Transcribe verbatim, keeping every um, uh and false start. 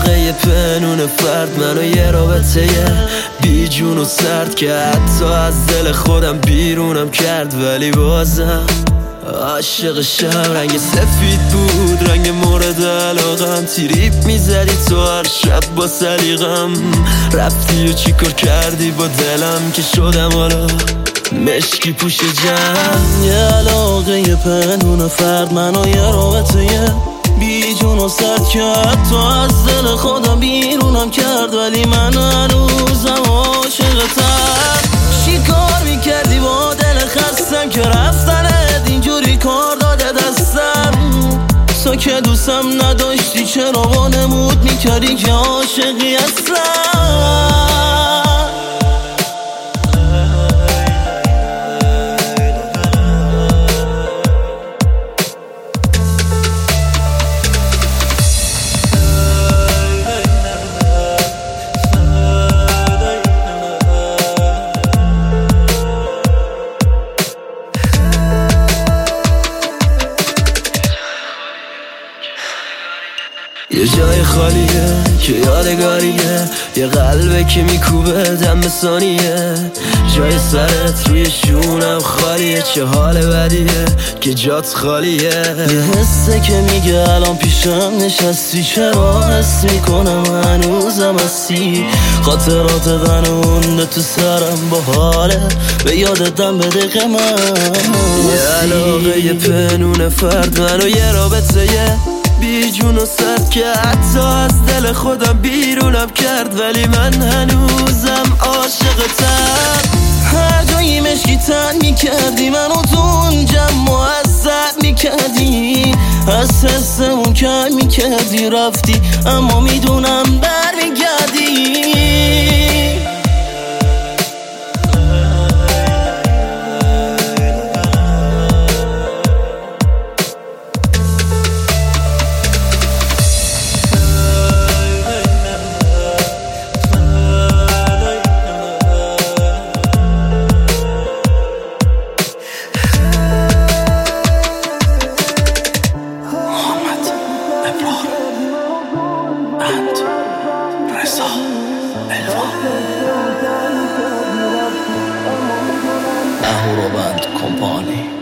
علاقه پنون فرد منو یه رابطه بی جون و سرد که حتی از دل خودم بیرونم کرد، ولی بازم عاشق شب. رنگ سفید بود رنگ مورد علاقم، تریپ میزدی تو هر شب با سلیقم، رفتی و چی کار کردی با دلم که شدم حالا مشکی پوش جمع. یه علاقه پنهون فرد منو یه رابطه بی جون و سرد کرد، تو از دل خودم بیرونم کرد، ولی من هنوزم عاشقتم. چی کار میکردی با دل خستم که رفتنت اینجوری کار داده دستم؟ تو که دوستم نداشتی چرا وانمود میکردی که عاشقی اصلا؟ یه جای خالیه که یادگاریه، یه قلبه که میکوبه دم به ثانیه، جای سرت روی شونم خالیه، چه حال بدیه که جات خالیه. یه حسه که میگه الان پیشم نشستی، چرا حس میکنم هنوزم هستی، خاطرات غنونده تو سرم با حاله به یادتم به دقیقه من. یه علاقه یه پنون فرد منو یه رابطه بی جون و سرد که حتی از دل خودم بیرونم کرد، ولی من هنوزم عاشقتم. هر جایی مشکی تن میکردی منو تو اونجا معذب میکردی، از حسمون کم میکردی، رفتی اما میدونم برمیگردی. and Reza Elva Ahuraband Company.